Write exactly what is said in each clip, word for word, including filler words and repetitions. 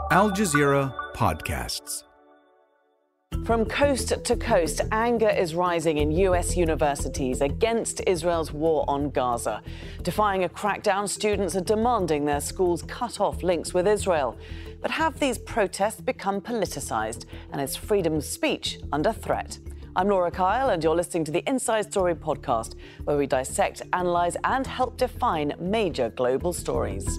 Al Jazeera Podcasts. From coast to coast, anger is rising in U S universities against Israel's war on Gaza. Defying a crackdown, students are demanding their schools cut off links with Israel. But have these protests become politicized, and is freedom of speech under threat? I'm Laura Kyle, and you're listening to the Inside Story podcast, where we dissect, analyze, and help define major global stories.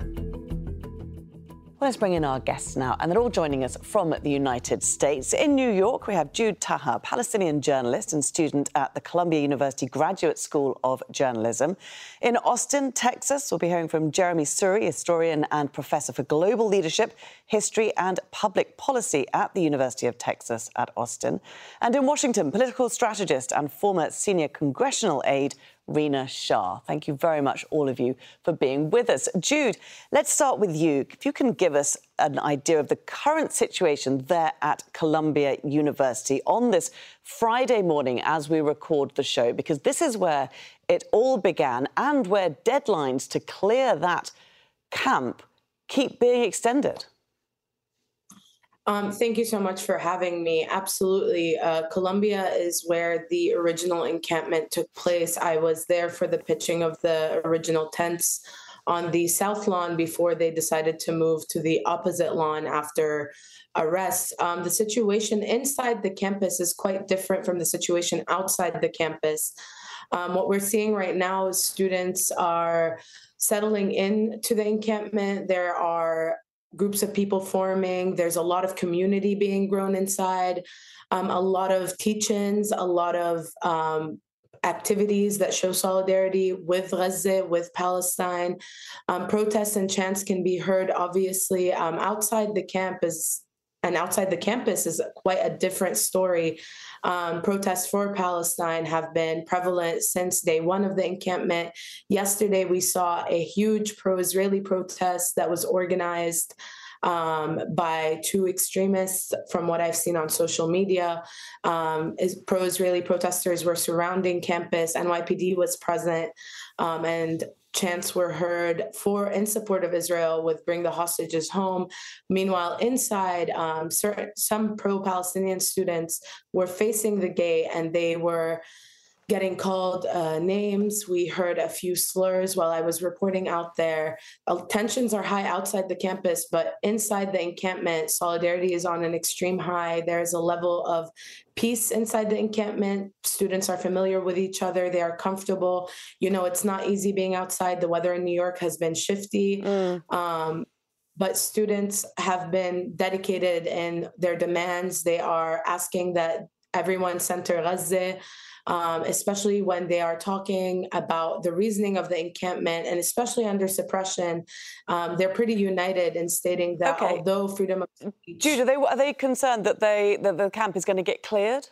Let's bring in our guests now, and they're all joining us from the United States. In New York, we have Jude Taha, Palestinian journalist and student at the Columbia University Graduate School of Journalism. In Austin, Texas, we'll be hearing from Jeremy Suri, historian and professor for global leadership, history and public policy at the University of Texas at Austin. And in Washington, political strategist and former senior congressional aide, Rina Shah. Thank you very much, all of you, for being with us. Jude, let's start with you. If you can give us an idea of the current situation there at Columbia University on this Friday morning as we record the show, because this is where it all began and where deadlines to clear that camp keep being extended. Um, thank you so much for having me. Absolutely. Uh, Columbia is where the original encampment took place. I was there for the pitching of the original tents on the south lawn before they decided to move to the opposite lawn after arrests. Um, the situation inside the campus is quite different from the situation outside the campus. Um, what we're seeing right now is students are settling into the encampment. There are groups of people forming. There's a lot of community being grown inside, um, a lot of teach-ins, a lot of um, activities that show solidarity with Gaza, with Palestine. Um, protests and chants can be heard, obviously, um, outside the campus. And outside the campus is quite a different story. Um, protests for Palestine have been prevalent since day one of the encampment. Yesterday, we saw a huge pro-Israeli protest that was organized um, by two extremists, from what I've seen on social media. Um, is pro-Israeli protesters were surrounding campus. N Y P D was present, um, and chants were heard for in support of Israel with "Bring the hostages home." Meanwhile, inside, um, certain, some pro-Palestinian students were facing the gate, and they were getting called uh, names. We heard a few slurs while I was reporting out there. Uh, tensions are high outside the campus, but inside the encampment, solidarity is on an extreme high. There's a level of peace inside the encampment. Students are familiar with each other. They are comfortable. You know, it's not easy being outside. The weather in New York has been shifty. Mm. Um, but students have been dedicated in their demands. They are asking that everyone center Gaza, Um, especially when they are talking about the reasoning of the encampment, and especially under suppression. Um, they're pretty united in stating that okay. although freedom of speech... Jude, are they, are they concerned that, they, that the camp is going to get cleared?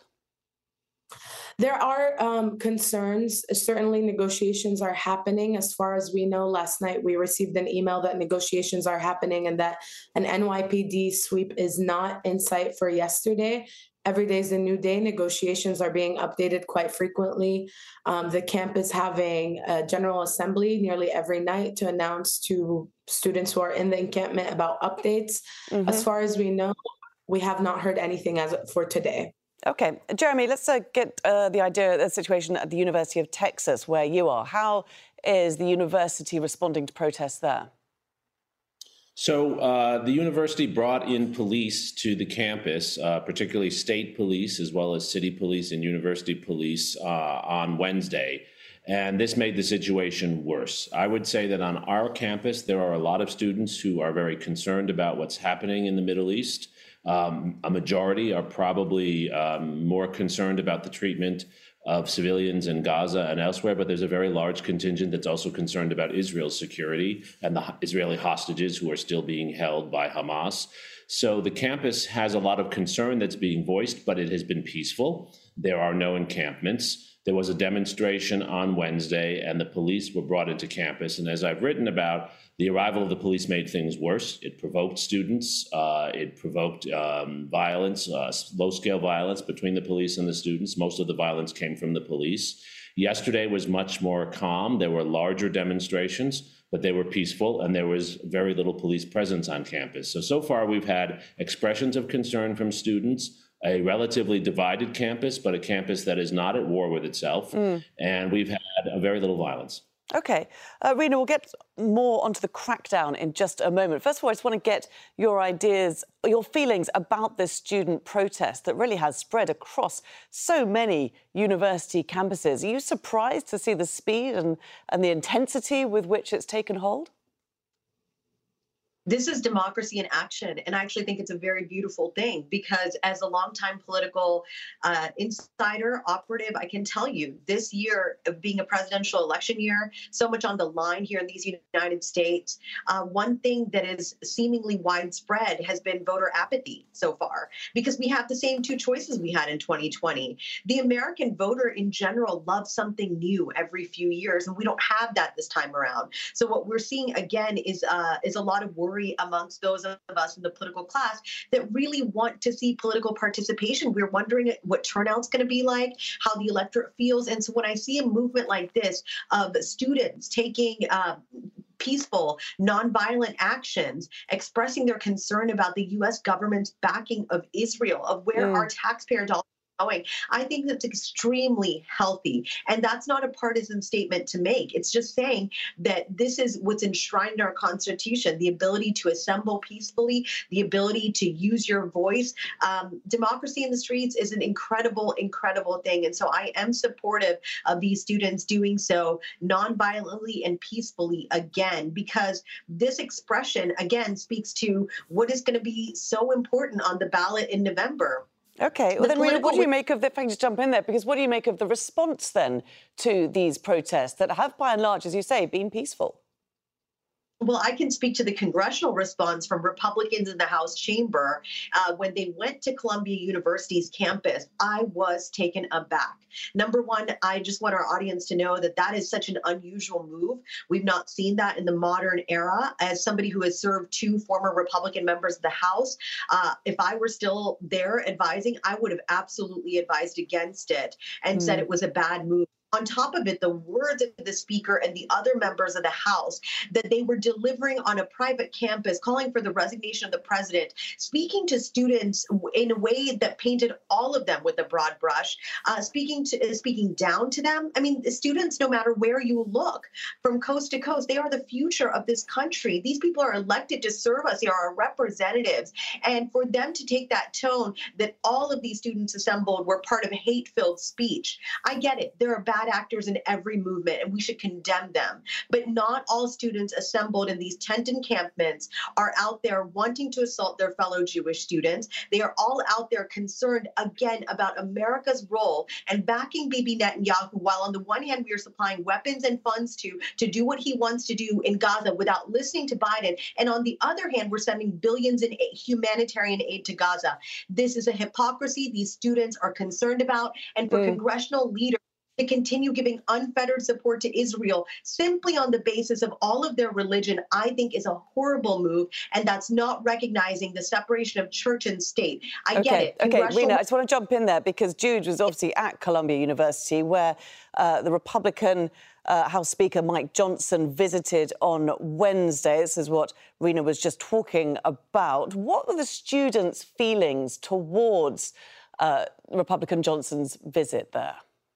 There are um, concerns. Certainly negotiations are happening. As far as we know, last night we received an email that negotiations are happening and that an N Y P D sweep is not in sight for yesterday. Every day is a new day. Negotiations are being updated quite frequently. Um, the camp is having a general assembly nearly every night to announce to students who are in the encampment about updates. Mm-hmm. As far as we know, we have not heard anything as for today. Okay. Jeremy, let's uh, get uh, the idea of the situation at the University of Texas, where you are. How is the university responding to protests there? So uh, the university brought in police to the campus, uh, particularly state police, as well as city police and university police uh, on Wednesday. And this made the situation worse. I would say that on our campus, there are a lot of students who are very concerned about what's happening in the Middle East. Um, a majority are probably um, more concerned about the treatment of civilians in Gaza and elsewhere, but there's a very large contingent that's also concerned about Israel's security and the Israeli hostages who are still being held by Hamas. So the campus has a lot of concern that's being voiced, but it has been peaceful. There are no encampments. There was a demonstration on Wednesday, and the police were brought into campus. And as I've written about, the arrival of the police made things worse. It provoked students. Uh, it provoked um, violence, uh, low-scale violence between the police and the students. Most of the violence came from the police. Yesterday was much more calm. There were larger demonstrations, but they were peaceful and there was very little police presence on campus. So, so far we've had expressions of concern from students, a relatively divided campus, but a campus that is not at war with itself. Mm. And we've had a very little violence. OK. Uh, Rina, we'll get more onto the crackdown in just a moment. First of all, I just want to get your ideas, your feelings about this student protest that really has spread across so many university campuses. Are you surprised to see the speed and, and the intensity with which it's taken hold? This is democracy in action, and I actually think it's a very beautiful thing because as a longtime political uh, insider, operative, I can tell you this year of being a presidential election year, so much on the line here in these United States. Uh, one thing that is seemingly widespread has been voter apathy so far because we have the same two choices we had in twenty twenty. The American voter in general loves something new every few years, and we don't have that this time around. So what we're seeing again is uh, is a lot of worry amongst those of us in the political class that really want to see political participation. We're wondering what turnout's going to be like, how the electorate feels. And so when I see a movement like this of students taking uh, peaceful, nonviolent actions, expressing their concern about the U S government's backing of Israel, of where mm. our taxpayer dollars going. I think that's extremely healthy. And that's not a partisan statement to make. It's just saying that this is what's enshrined in our Constitution, the ability to assemble peacefully, the ability to use your voice. Um, democracy in the streets is an incredible, incredible thing. And so I am supportive of these students doing so nonviolently and peacefully again, because this expression, again, speaks to what is going to be so important on the ballot in November. OK, well, then, Rina, what do you make of the, if I can just jump in there, because what do you make of the response, then, to these protests that have, by and large, as you say, been peaceful? Well, I can speak to the congressional response from Republicans in the House chamber. Uh, when they went to Columbia University's campus, I was taken aback. Number one, I just want our audience to know that that is such an unusual move. We've not seen that in the modern era. As somebody who has served two former Republican members of the House, uh, if I were still there advising, I would have absolutely advised against it and mm. said it was a bad move. On top of it, the words of the speaker and the other members of the House that they were delivering on a private campus, calling for the resignation of the president, speaking to students in a way that painted all of them with a broad brush, uh, speaking to uh, speaking down to them. I mean, the students, no matter where you look, from coast to coast, they are the future of this country. These people are elected to serve us. They are our representatives. And for them to take that tone that all of these students assembled were part of hate-filled speech, I get it. There are bad actors in every movement, and we should condemn them. But not all students assembled in these tent encampments are out there wanting to assault their fellow Jewish students. They are all out there concerned, again, about America's role and backing Bibi Netanyahu, while on the one hand, we are supplying weapons and funds to, to do what he wants to do in Gaza without listening to Biden. And on the other hand, we're sending billions in humanitarian aid to Gaza. This is a hypocrisy these students are concerned about. And for mm. congressional leaders to continue giving unfettered support to Israel simply on the basis of all of their religion, I think is a horrible move. And that's not recognizing the separation of church and state. I okay. get it. OK, Congressional... Rina, I just want to jump in there because Jude was obviously at Columbia University where uh, the Republican uh, House Speaker Mike Johnson visited on Wednesday. This is what Rina was just talking about. What were the students' feelings towards uh, Republican Johnson's visit there?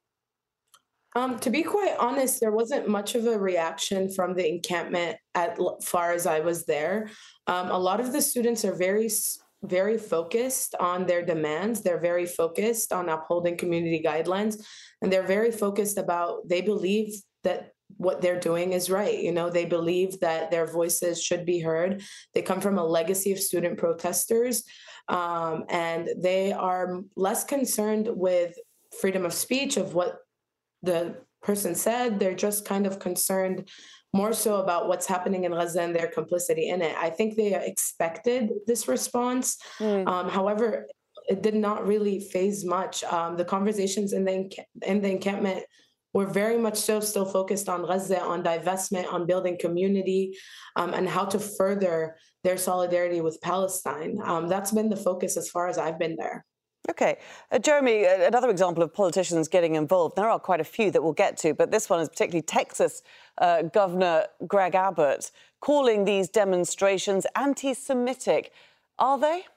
Um, to be quite honest, there wasn't much of a reaction from the encampment as far as I was there. Um, a lot of the students are very, very focused on their demands. They're very focused on upholding community guidelines, and they're very focused about, they believe that what they're doing is right. You know, they believe that their voices should be heard. They come from a legacy of student protesters, um, and they are less concerned with freedom of speech, of what the person said. They're just kind of concerned more so about what's happening in Gaza and their complicity in it. I think they expected this response. Mm. Um, however, it did not really phase much. Um, the conversations in the, in the encampment were very much so still focused on Gaza, on divestment, on building community, um, and how to further their solidarity with Palestine. Um, that's been the focus as far as I've been there. OK. Uh, Jeremy, another example of politicians getting involved. There are quite a few that we'll get to, but this one is particularly Texas uh, Governor Greg Abbott calling these demonstrations anti-Semitic. Are they?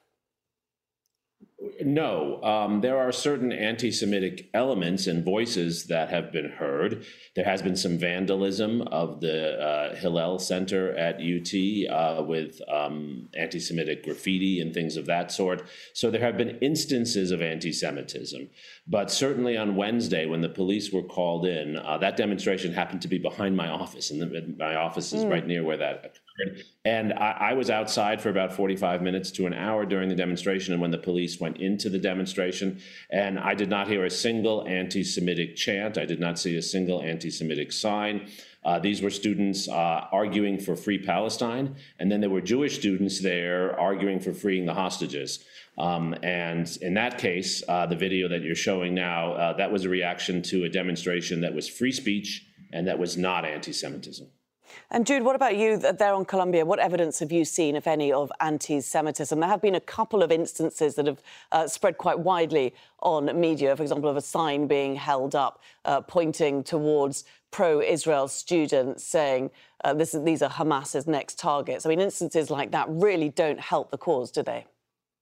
No, um, there are certain anti-Semitic elements and voices that have been heard. There has been some vandalism of the uh, Hillel Center at U T uh, with um, anti-Semitic graffiti and things of that sort. So there have been instances of anti-Semitism. But certainly on Wednesday, when the police were called in, uh, that demonstration happened to be behind my office, and the, my office is mm. right near where that occurred. And I, I was outside for about forty-five minutes to an hour during the demonstration, and when the police went into the demonstration, and I did not hear a single anti-Semitic chant. I did not see a single anti-Semitic sign. Uh, these were students uh, arguing for free Palestine, and then there were Jewish students there arguing for freeing the hostages. Um, and in that case, uh, the video that you're showing now, uh, that was a reaction to a demonstration that was free speech and that was not anti-Semitism. And Jude, what about you there on Columbia? What evidence have you seen, if any, of anti-Semitism? There have been a couple of instances that have uh, spread quite widely on media, for example, of a sign being held up uh, pointing towards pro-Israel students saying uh, this is, these are Hamas's next targets. I mean, instances like that really don't help the cause, do they?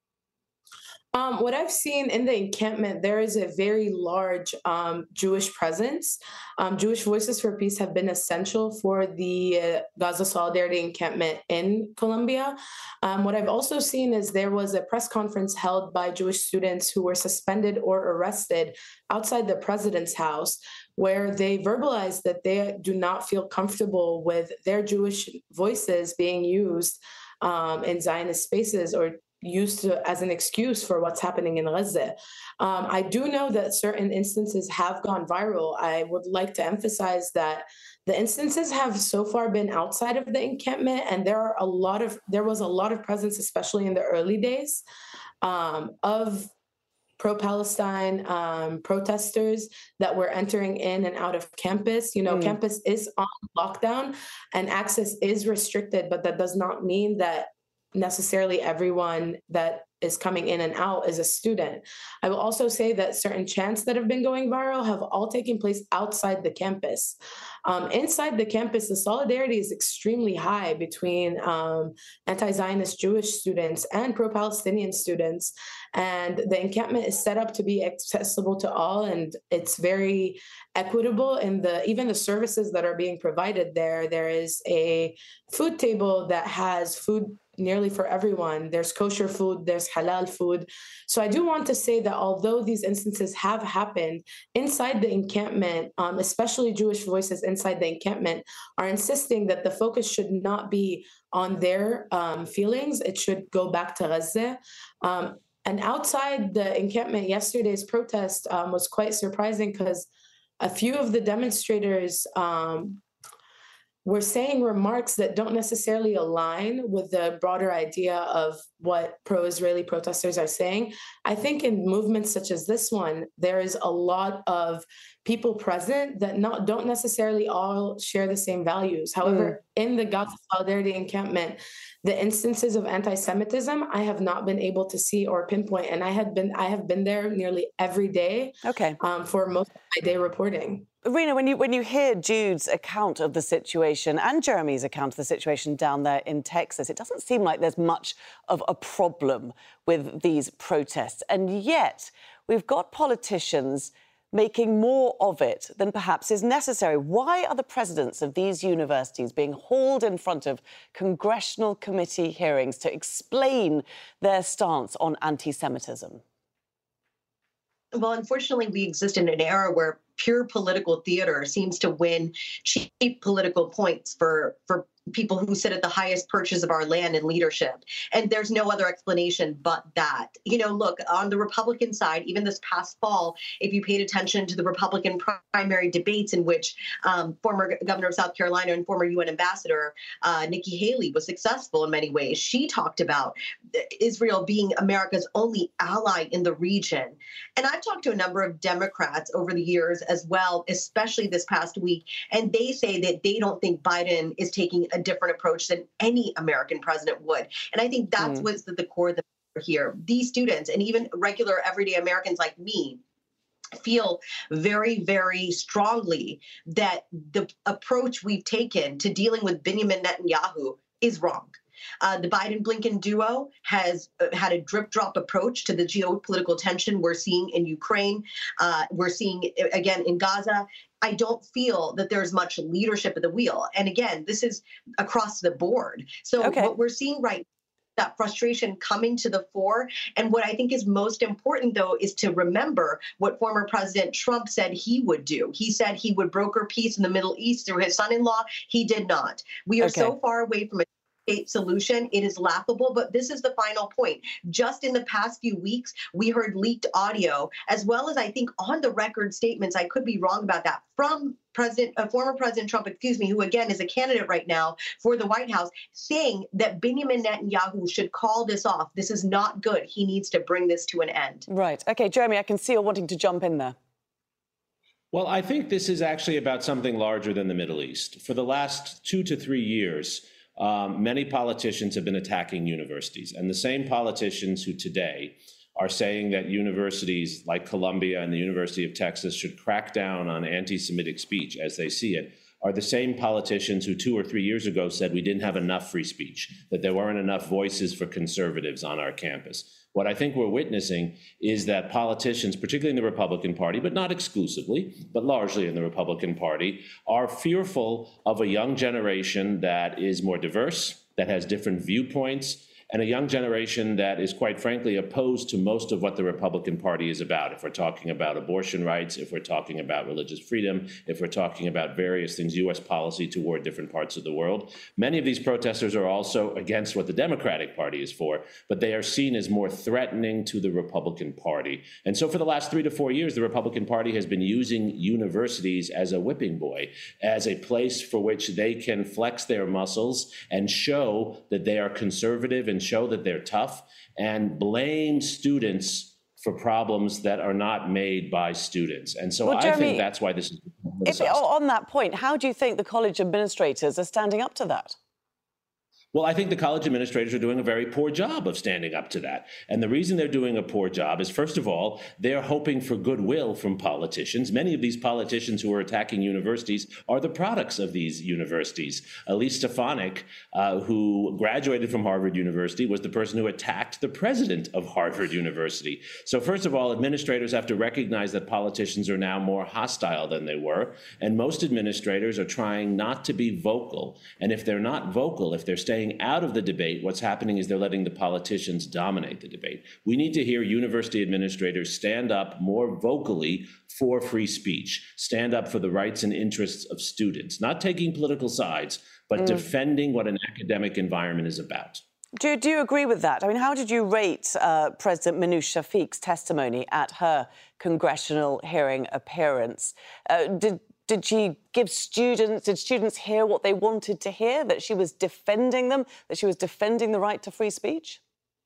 Um, what I've seen in the encampment, there is a very large um, Jewish presence. Um, Jewish Voices for Peace have been essential for the uh, Gaza Solidarity encampment in Columbia. Um, what I've also seen is there was a press conference held by Jewish students who were suspended or arrested outside the president's house, where they verbalized that they do not feel comfortable with their Jewish voices being used um, in Zionist spaces or used to, as an excuse for what's happening in Gaza. Um, I do know that certain instances have gone viral. I would like to emphasize that the instances have so far been outside of the encampment, and there are a lot of there was a lot of presence, especially in the early days, um, of pro-Palestine um, protesters that were entering in and out of campus. You know, mm. campus is on lockdown and access is restricted, but that does not mean that necessarily everyone that is coming in and out is a student. I will also say that certain chants that have been going viral have all taken place outside the campus. Um, inside the campus, the solidarity is extremely high between um, anti-Zionist Jewish students and pro-Palestinian students. And the encampment is set up to be accessible to all, and it's very equitable in the even the services that are being provided there. There is a food table that has food nearly for everyone. There's kosher food, there's halal food. So I do want to say that although these instances have happened inside the encampment, um, especially Jewish voices inside the encampment are insisting that the focus should not be on their um, feelings. It should go back to Gaza. Um, and outside the encampment, yesterday's protest um, was quite surprising because a few of the demonstrators um, we're saying remarks that don't necessarily align with the broader idea of what pro-Israeli protesters are saying. I think in movements such as this one, there is a lot of people present that not don't necessarily all share the same values. However, mm. in the Gaza Solidarity encampment, the instances of anti-Semitism I have not been able to see or pinpoint, and I had been I have been there nearly every day. Okay, um, for most of my day reporting. Rina, when you when you hear Jude's account of the situation and Jeremy's account of the situation down there in Texas, it doesn't seem like there's much of a problem with these protests. And yet we've got politicians making more of it than perhaps is necessary. Why are the presidents of these universities being hauled in front of congressional committee hearings to explain their stance on anti-Semitism? Well, unfortunately, we exist in an era where pure political theater seems to win cheap political points for for people who sit at the highest perches of our land and leadership. And there's no other explanation but that. You know, look, on the Republican side, even this past fall, if you paid attention to the Republican primary debates in which um, former governor of South Carolina and former U N ambassador uh, Nikki Haley was successful in many ways, she talked about Israel being America's only ally in the region. And I've talked to a number of Democrats over the years as well, especially this past week, and they say that they don't think Biden is taking a different approach than any American president would. And I think that's mm. what's at the core of the here. These students and even regular everyday Americans like me feel very, very strongly that the approach we've taken to dealing with Benjamin Netanyahu is wrong. Uh, the Biden-Blinken duo has uh, had a drip-drop approach to the geopolitical tension we're seeing in Ukraine. Uh, we're seeing, again, in Gaza. I don't feel that there's much leadership at the wheel. And again, this is across the board. So okay. what we're seeing right now, that frustration coming to the fore. And what I think is most important, though, is to remember what former President Trump said he would do. He said he would broker peace in the Middle East through his son-in-law. He did not. We are okay. so far away from a state solution. It is laughable, but this is the final point. Just in the past few weeks, we heard leaked audio, as well as I think on the record statements, I could be wrong about that, from President, uh, former President Trump, excuse me, who again is a candidate right now for the White House, saying that Benjamin Netanyahu should call this off. This is not good. He needs to bring this to an end. Right. Okay, Jeremy, I can see you're wanting to jump in there. Well, I think this is actually about something larger than the Middle East. For the last two to three years, Um, many politicians have been attacking universities, and the same politicians who today are saying that universities like Columbia and the University of Texas should crack down on anti-Semitic speech as they see it are the same politicians who two or three years ago said we didn't have enough free speech, that there weren't enough voices for conservatives on our campus. What I think we're witnessing is that politicians, particularly in the Republican Party, but not exclusively, but largely in the Republican Party, are fearful of a young generation that is more diverse, that has different viewpoints, and a young generation that is, quite frankly, opposed to most of what the Republican Party is about. If we're talking about abortion rights, if we're talking about religious freedom, if we're talking about various things, U S policy toward different parts of the world. Many of these protesters are also against what the Democratic Party is for, but they are seen as more threatening to the Republican Party. And so for the last three to four years, the Republican Party has been using universities as a whipping boy, as a place for which they can flex their muscles and show that they are conservative and show that they're tough, and blame students for problems that are not made by students. And so well, I Jeremy, think that's why this is if, on that point, how do you think the college administrators are standing up to that? Well, I think the college administrators are doing a very poor job of standing up to that. And the reason they're doing a poor job is, first of all, they're hoping for goodwill from politicians. Many of these politicians who are attacking universities are the products of these universities. Elise Stefanik, uh, who graduated from Harvard University, was the person who attacked the president of Harvard University. So first of all, administrators have to recognize that politicians are now more hostile than they were. And most administrators are trying not to be vocal. And if they're not vocal, if they're staying out of the debate, what's happening is they're letting the politicians dominate the debate. We need to hear university administrators stand up more vocally for free speech, stand up for the rights and interests of students, not taking political sides, but mm. defending what an academic environment is about. Do, do you agree with that? I mean, how did you rate uh, President Minouche Shafiq's testimony at her congressional hearing appearance? Uh, did Did she give students, did students hear what they wanted to hear, that she was defending them, that she was defending the right to free speech?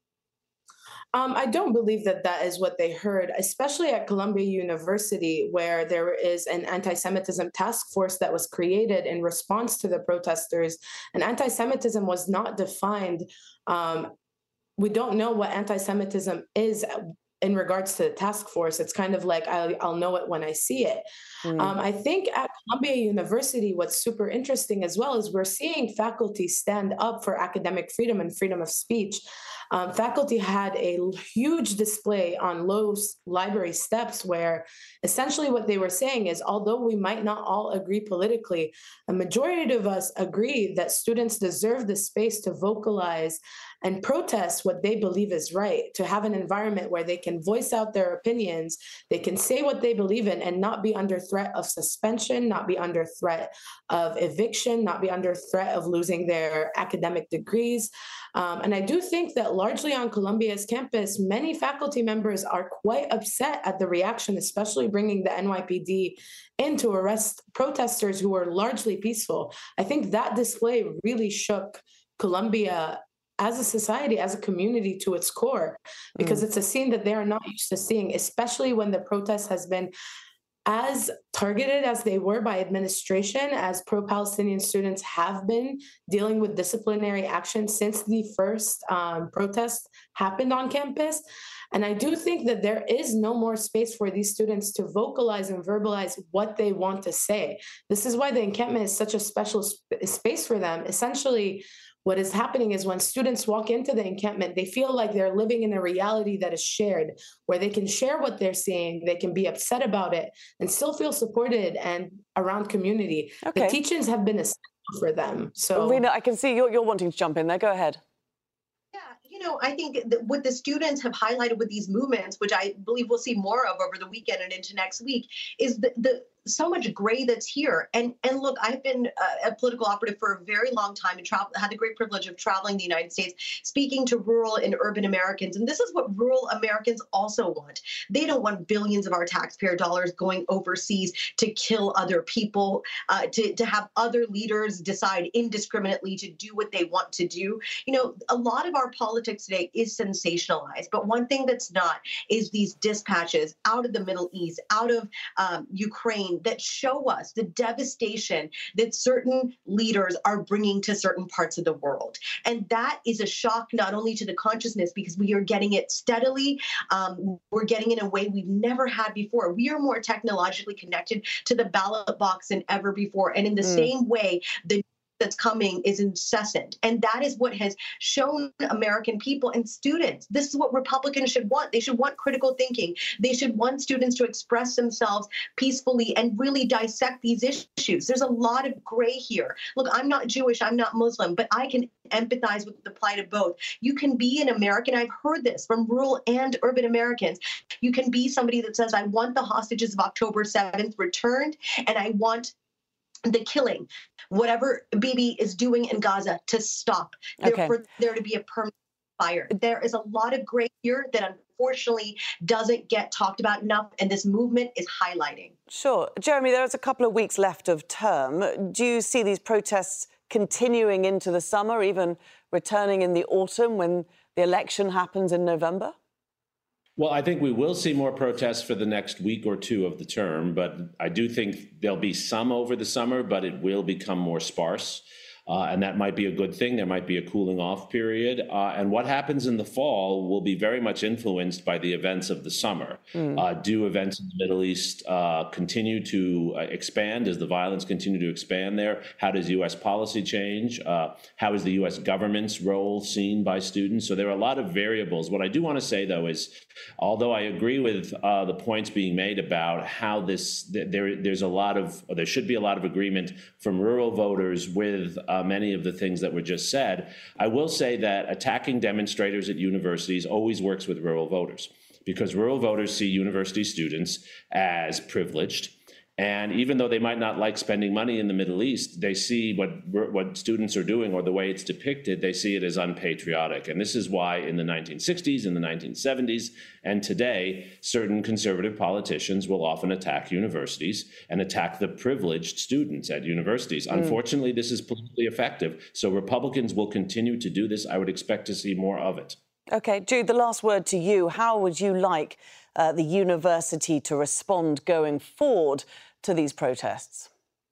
Um, I don't believe that that is what they heard, especially at Columbia University, where there is an anti-Semitism task force that was created in response to the protesters. And anti-Semitism was not defined. Um, we don't know what anti-Semitism is in regards to the task force. It's kind of like, I'll, I'll know it when I see it. Mm. Um, I think at Columbia University, what's super interesting as well is we're seeing faculty stand up for academic freedom and freedom of speech. Um, faculty had a huge display on Lowe's library steps where essentially what they were saying is, although we might not all agree politically, a majority of us agree that students deserve the space to vocalize and protest what they believe is right, to have an environment where they can voice out their opinions, they can say what they believe in and not be under threat of suspension, not be under threat of eviction, not be under threat of losing their academic degrees. Um, and I do think that largely on Columbia's campus, many faculty members are quite upset at the reaction, especially bringing the N Y P D in to arrest protesters who were largely peaceful. I think that display really shook Columbia as a society, as a community to its core, because mm. it's a scene that they are not used to seeing, especially when the protest has been as targeted as they were by administration, as pro-Palestinian students have been dealing with disciplinary action since the first um, protest happened on campus. And I do think that there is no more space for these students to vocalize and verbalize what they want to say. This is why the encampment is such a special sp- space for them. Essentially, what is happening is when students walk into the encampment, they feel like they're living in a reality that is shared, where they can share what they're seeing, they can be upset about it, and still feel supported and around community. Okay. The teachings have been essential for them. So, Rina, I can see you're, you're wanting to jump in there. Go ahead. Yeah, you know, I think that what the students have highlighted with these movements, which I believe we'll see more of over the weekend and into next week, is the, the so much gray that's here. And and look, I've been a, a political operative for a very long time and travel, had the great privilege of traveling the United States, speaking to rural and urban Americans. And this is what rural Americans also want. They don't want billions of our taxpayer dollars going overseas to kill other people, uh, to, to have other leaders decide indiscriminately to do what they want to do. You know, a lot of our politics today is sensationalized, but one thing that's not is these dispatches out of the Middle East, out of um, Ukraine, that show us the devastation that certain leaders are bringing to certain parts of the world. And that is a shock not only to the consciousness, because we are getting it steadily, um, we're getting it in a way we've never had before. We are more technologically connected to the ballot box than ever before. And in the mm. same way, the that's coming is incessant. And that is what has shown American people and students. This is what Republicans should want. They should want critical thinking. They should want students to express themselves peacefully and really dissect these issues. There's a lot of gray here. Look, I'm not Jewish, I'm not Muslim, but I can empathize with the plight of both. You can be an American. I've heard this from rural and urban Americans. You can be somebody that says, I want the hostages of October seventh returned, and I want the killing, whatever Bibi is doing in Gaza, to stop. Okay. There, for there to be a permanent fire. There is a lot of gray here that unfortunately doesn't get talked about enough, and this movement is highlighting. Sure. Jeremy, there's a couple of weeks left of term. Do you see these protests continuing into the summer, even returning in the autumn when the election happens in November? Well, I think we will see more protests for the next week or two of the term, but I do think there'll be some over the summer, but it will become more sparse. Uh, and that might be a good thing. There might be a cooling off period. Uh, and what happens in the fall will be very much influenced by the events of the summer. Mm. Uh, do events in the Middle East uh, continue to uh, expand? Does the violence continue to expand there? How does U S policy change? Uh, how is the U S government's role seen by students? So there are a lot of variables. What I do want to say, though, is although I agree with uh, the points being made about how this, there, there's a lot of, or there should be a lot of agreement from rural voters with uh, many of the things that were just said, I will say that attacking demonstrators at universities always works with rural voters, because rural voters see university students as privileged. And even though they might not like spending money in the Middle East, they see what what students are doing, or the way it's depicted, they see it as unpatriotic. And this is why in the nineteen sixties, in the nineteen seventies, and today, certain conservative politicians will often attack universities and attack the privileged students at universities. Mm. Unfortunately, this is politically effective. So Republicans will continue to do this. I would expect to see more of it. OK, Jude, the last word to you. How would you like uh, the university to respond going forward to these protests?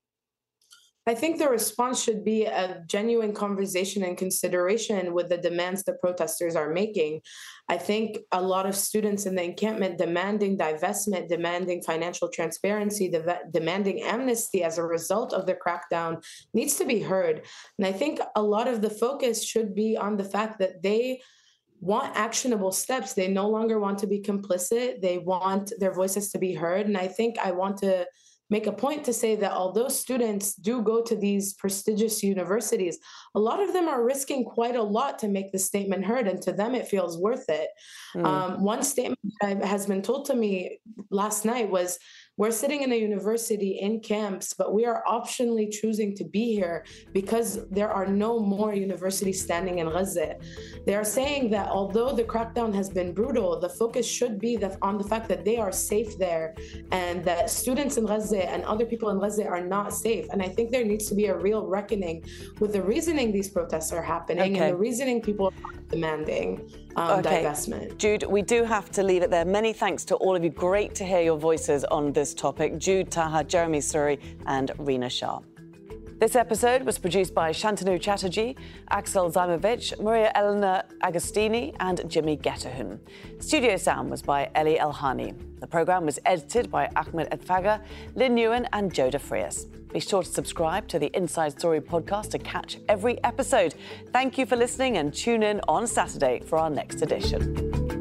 I think the response should be a genuine conversation and consideration with the demands the protesters are making. I think a lot of students in the encampment demanding divestment, demanding financial transparency, de- demanding amnesty as a result of the crackdown needs to be heard. And I think a lot of the focus should be on the fact that they want actionable steps. They no longer want to be complicit. They want their voices to be heard. And I think I want to make a point to say that although students do go to these prestigious universities, a lot of them are risking quite a lot to make the statement heard, and to them it feels worth it. Mm. Um, one statement that has been told to me last night was, we're sitting in a university in camps, but we are optionally choosing to be here because there are no more universities standing in Gaza. They are saying that although the crackdown has been brutal, the focus should be that on the fact that they are safe there, and that students in Gaza and other people in Gaza are not safe. And I think there needs to be a real reckoning with the reasoning these protests are happening, okay, and the reasoning people are demanding um, okay. divestment. Jude, we do have to leave it there. Many thanks to all of you. Great to hear your voices on this this topic: Jude Taha, Jeremy Suri and Rina Shah. This episode was produced by Shantanu Chatterjee, Axel Zaimovich, Maria Elena Agostini and Jimmy Getterhun. Studio sound was by Eli Elhani. The programme was edited by Ahmed Edfaga, Lynn Ewan and Joe DeFrias. Be sure to subscribe to the Inside Story podcast to catch every episode. Thank you for listening and tune in on Saturday for our next edition.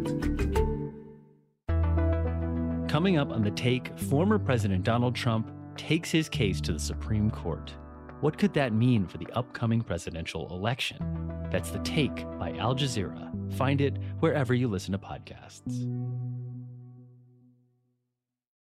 Coming up on The Take, former President Donald Trump takes his case to the Supreme Court. What could that mean for the upcoming presidential election? That's The Take by Al Jazeera. Find it wherever you listen to podcasts.